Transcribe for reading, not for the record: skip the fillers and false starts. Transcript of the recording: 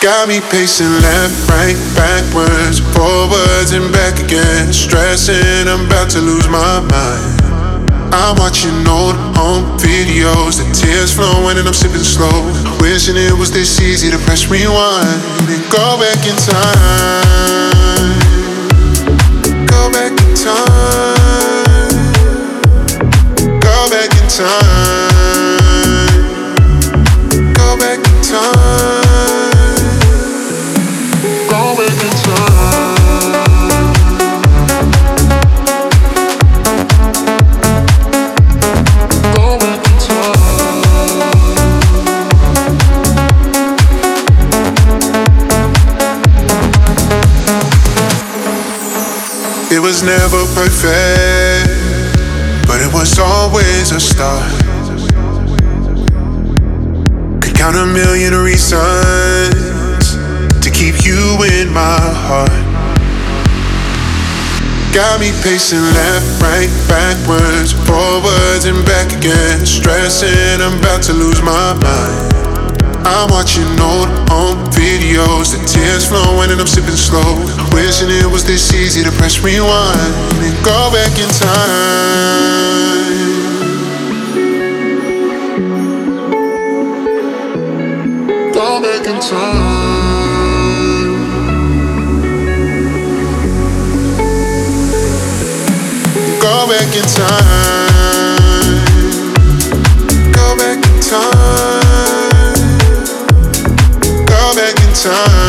Got me pacing left, right, backwards, forwards and back again. Stressing, I'm about to lose my mind. I'm watching old home videos, the tears flowing and I'm sipping slow. Wishing it was this easy to press rewind and go back in time. Go back in time. Go back in time. Go back in time. Go back in time. Go back in time. It was never perfect, but it was always a start. Could count a million reasons to keep you in my heart. Got me pacing left, right, backwards, forwards and back again. Stressing, I'm about to lose my mind. I'm watching old home videos, the tears flowing and I'm sipping slow. Wishing it was this easy to press rewind and go back in time. Go back in time. Go back in time. Go back in time. Go back in time.